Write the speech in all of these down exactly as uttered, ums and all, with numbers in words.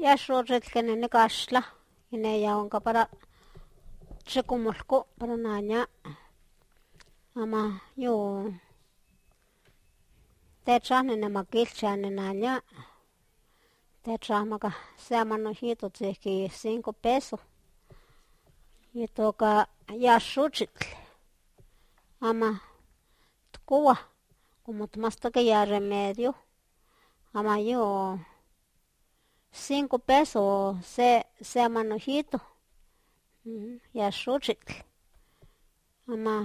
yaxochitl kene nikaxtla ineyawanka para xikomolko para naña ama yo techahni nemakilcha naña techahmaka se manojito tzihki cinco pesos itoka yaxochitl ama tkowa como tmastoka ya remedio ama yo cinco pesos se se manojito yaxochitl ama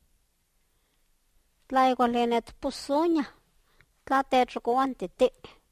tla igual ne tposoña tla techokoantiti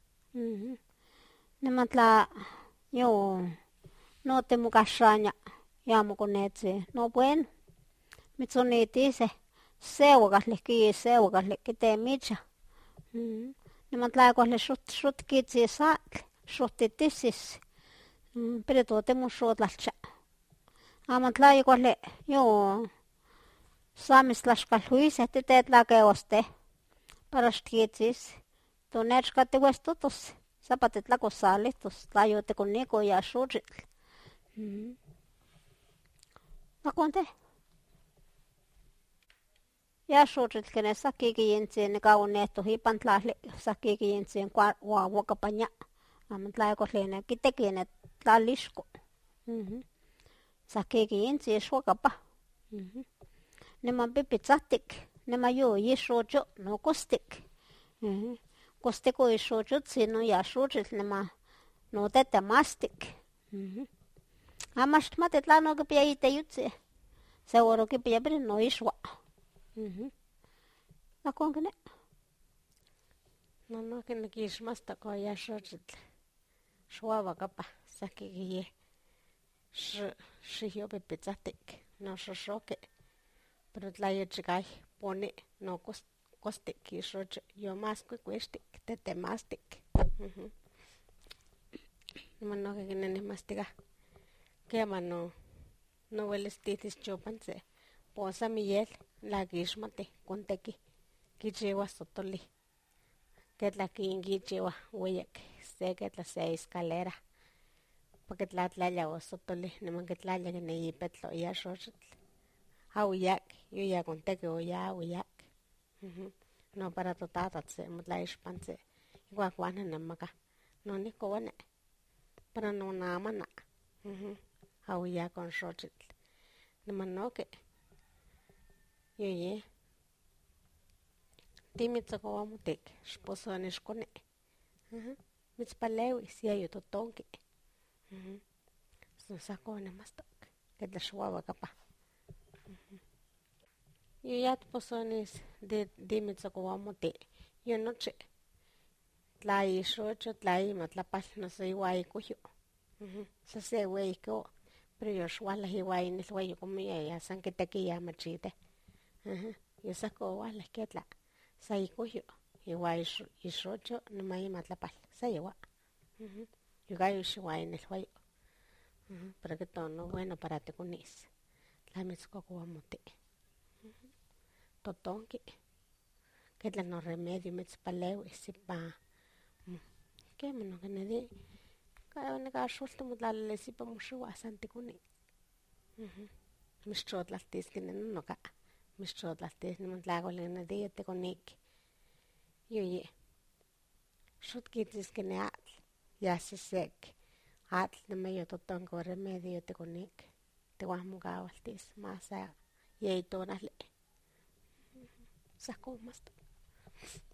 niman tla yo no timokaxaña yamokonetzi no bueno mitzonitise sewakatl ihki sewakatl kitemicha niman tla kuali xotikitzis atl xotitisis pero totimoxotlalcha ama tla kuali yo san mitztlaxkalhuise titetlakewaste para xtikitzis tonechka tiuestotos sapa titlakosalihtos tla yotikoniko yaxochitl ahko inte yaxochitl kene sa kikiyintzi nikaonehto ipan tlali sa kikiyintzi uauakapaña amo tla kuali kiteki tlalixko sa kikiyintzi ixuakapa niman pipitzatik niman yo yixocho no kostik kostiko ixochotzi no yaxochitl niman no tetemastik amo axmati tlano kipia iteyotzi seguro kipia pero no ixua ahko kiné no nohki nikixmastoko yaxochitl xuauakapa sa kikiye xiyopipitzatik no xoxoki pero tla yechikay poni no kostik ixocho yo más kuikuixtik tetemastik niman nohki kiné nikmastika kema no no uelis titis chopantzi posa miyel tla kixmati konteki kichiuas totoli ketla kinkichiua ueyak se ketla se escalera pa kitlatlalia osotoli niman kitlalia kene ipetlo yaxochitl auyak yoyak konteki oya auyak no para totatatzi motlaixpantzi igual kuana nemaka no nikoane para no namana auyak on xochitl niman nohki yoye timitzokoamotik xposoni ixkoni mitzpalewis yeyo totonki san ihkon nimastok ketla xuauakapa yoya tposonis de mitzokoamoti yo nochi tla ixocho tla ima tlapal noso iua ikuyo sa se ueyi ko pero yoxuala iua inilhueyo como yaya san kitekiya machite yo sa ihko oualah ketla sa ikuyo iua ixocho niman ima tlapal sa iua yuka yoxiua inilhueyo pero kihtowa no bueno para tikonis tla mitzkokoamoti totonki ketla no remedio mitzpalewis ipa kema nohki nedi nikaxolti motlalilis ipa moxiua san tikoni mixchotlaltis kini nonoka mixchotlaltis niman tla kuali nedi yotikonik yoye xotkitzis kini atl yasisek atl niman yototonki o remedio yotikonik tiuahmokaualtis mas sa yeyi tonali sa ihkon mastok.